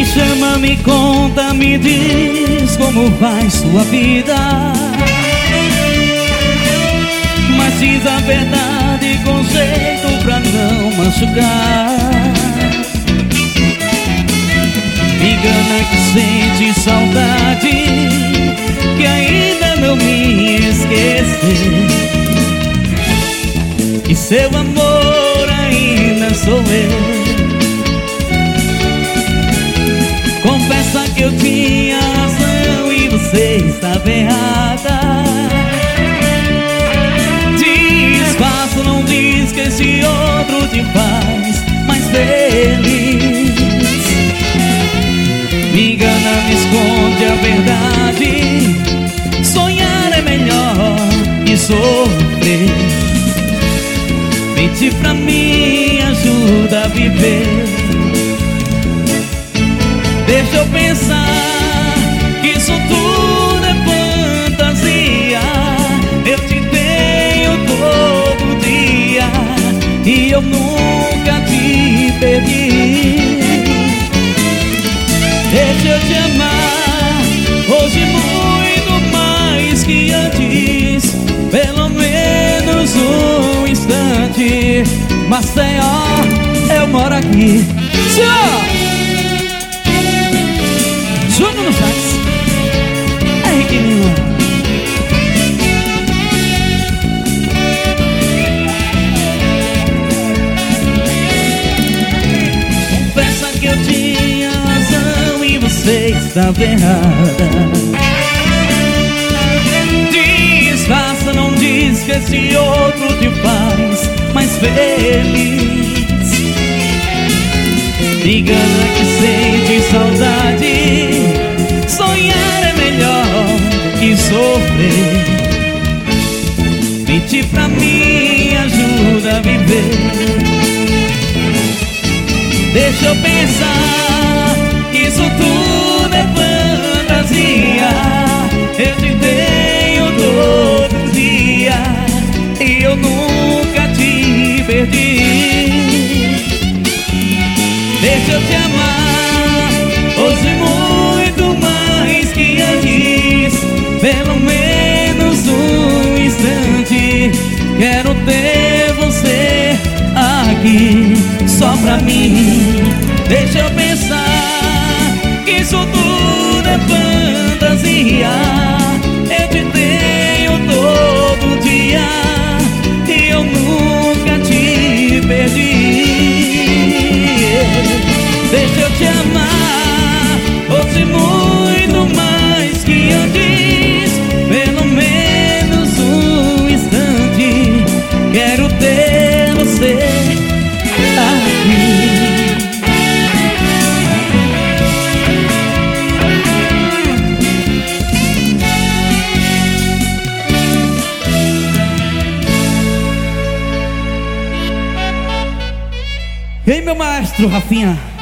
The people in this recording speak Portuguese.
chama, me conta, me diz como vai sua vida. Mas diz a verdade com jeito pra não machucar. Me engana que sente saudade, que ainda não me esqueceu, que seu amor ainda sou eu. Confessa que eu tinha razão e você estava errada. Disfarça, não diz que esse outro te faz mais feliz. Me engana, me esconde a verdade. Sonhar é melhor que sofrer. Mentir pra mim ajuda a viver. Deixa eu pensar que isso tudo é fantasia. Eu te tenho todo dia e eu nunca te perdi. Deixa eu te amar hoje muito mais que antes, pelo menos um instante. Maceió, eu moro aqui. Júnior no sax, Henrique Lima. Confessa que eu tinha razão e você estava errada. Disfarça, não diz que esse outro te faz mais feliz. Me engana que sente saudade. Sonhar é melhor que sofrer. Mentir pra mim ajuda a viver. Deixa eu pensar que isso tudo é fantasia. Eu te tenho todo dia e eu nunca te perdi. Deixa eu te amar hoje muito mais que antes, pelo menos um instante. Quero ter você aqui só pra mim. Deixa eu pensar que isso tudo é fantasia. Eu te tenho todo dia e eu nunca te perdi. Deixa eu te amar hoje muito mais que antes, pelo menos um instante. Quero ter você aqui. Ei, meu maestro, Rafinha.